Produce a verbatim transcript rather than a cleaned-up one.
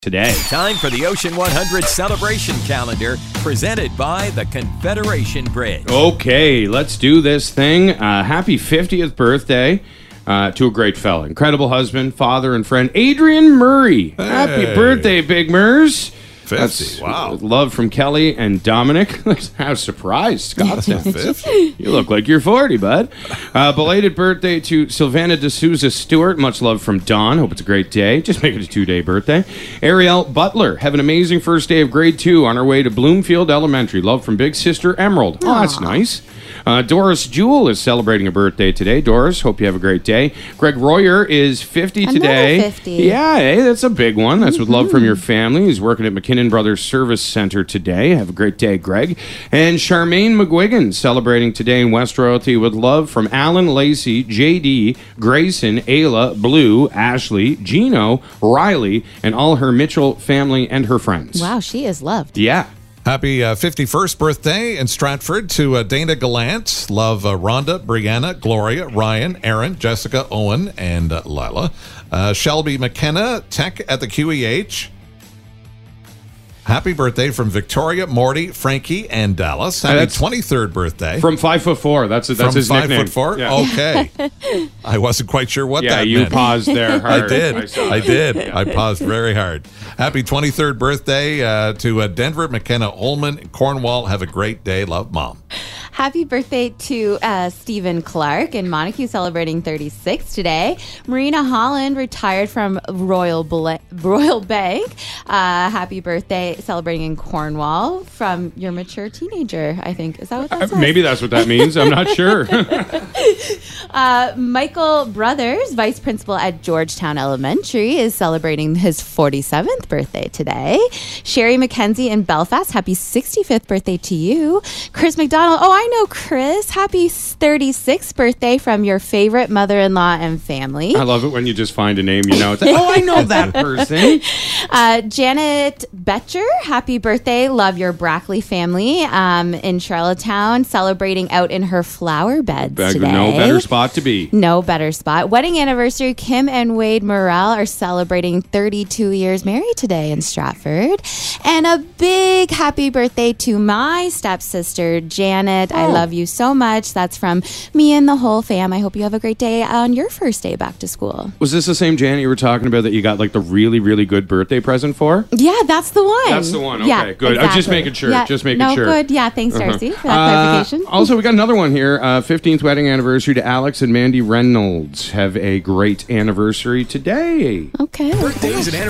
Today. Time for the Ocean one hundred celebration calendar presented by the Confederation Bridge. Okay, let's do this thing. Uh, happy fiftieth birthday uh, to a great fella. Incredible husband, father, and friend, Adrian Murray. Hey. Happy birthday, Big Murs. fifty, That's wow. Love from Kelly and Dominic. How surprised Scott sounds. fifty. You look like you're forty, bud. Uh, belated birthday to Sylvana D'Souza Stewart. Much love from Don. Hope it's a great day. Just make it a two-day birthday. Ariel Butler. Have an amazing first day of grade two on our way to Bloomfield Elementary. Love from big sister Emerald. Oh, that's nice. Uh, Doris Jewell is celebrating a birthday today. Doris, hope you have a great day. Greg Royer is fifty Another today. fifty. Yeah, hey, that's a big one. That's with love from your family. He's working at McKinnon Brothers Service Center today. Have a great day, Greg. And Charmaine McGuigan celebrating today in West Royalty with love from Alan, Lacey, J D, Grayson, Ayla, Blue, Ashley, Gino, Riley, and all her Mitchell family and her friends. Wow, she is loved. Yeah. Happy uh, fifty-first birthday in Stratford to uh, Dana Gallant. Love uh, Rhonda, Brianna, Gloria, Ryan, Aaron, Jessica, Owen, and uh, Lila. Uh, Shelby McKenna, Tech at the Q E H. Happy birthday from Victoria, Morty, Frankie, and Dallas. Happy That's twenty-third birthday. From five foot four. That's that's From his five nickname. foot four? Yeah. Okay. I wasn't quite sure what Yeah, that you meant. paused there hard. I did. saw I that. did. Yeah. I paused very hard. Happy twenty-third birthday uh, to uh, Denver, McKenna, Ullman, Cornwall. Have a great day. Love, Mom. Happy birthday to uh, Stephen Clark in Montague, celebrating thirty-six today. Marina Holland retired from Royal Bla- Royal Bank. Uh, happy birthday, celebrating in Cornwall from your mature teenager, I think. Is that what that Uh, says? maybe that's what that means. I'm not sure. Uh, Michael Brothers, vice principal at Georgetown Elementary, is celebrating his forty-seventh birthday today. Sherry McKenzie in Belfast, happy sixty-fifth birthday to you. Chris McDonald, oh, I know Chris. Happy thirty-sixth birthday from your favorite mother-in-law and family. I love it when you just find a name, you know. It's like, oh, I know that person. Uh, Janet Betcher, happy birthday. Love your Brackley family um, in Charlottetown, celebrating out in her flower beds Back- today. No better spot to be. No better spot. Wedding anniversary, Kim and Wade Morrell are celebrating thirty-two years married today in Stratford. And a big happy birthday to my stepsister, Janet. I Oh. love you so much. That's from me and the whole fam. I hope you have a great day on your first day back to school. Was this the same Janet you were talking about that you got like the really, really good birthday present for? Yeah, that's the one. That's the one. Okay, Yeah, good. I'm just exactly. making sure. Yeah, Just making no, sure. good. Yeah, thanks, Darcy, for that Uh, clarification. also, we got another one here. Uh, fifteenth wedding anniversary to Alex and Mandy Reynolds. Have a great anniversary today. Okay. Birthdays and